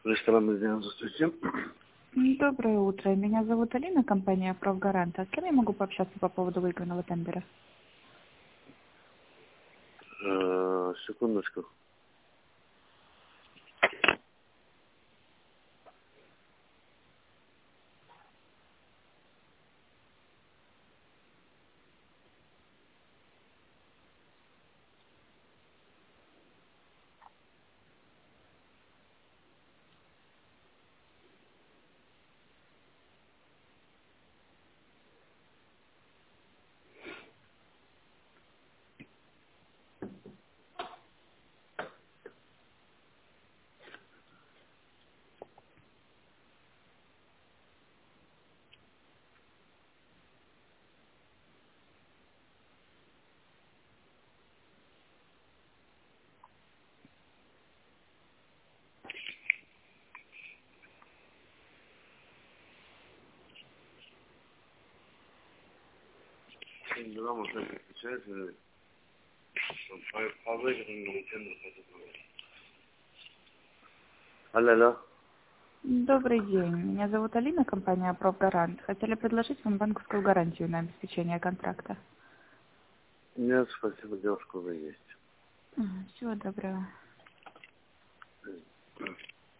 Ресторан «Дня», здравствуйте. Доброе утро. Меня зовут Алина, компания «Профгарант». А с кем я могу пообщаться по поводу выигранного тендера? Секундочку. Да, можно отвечать. По выигранному тендеру хотел говорить. Алло. Добрый день. Меня зовут Алина, компания «Профгарант». Хотели предложить вам банковскую гарантию на обеспечение контракта. Нет, спасибо, девушка уже есть. Всего доброго.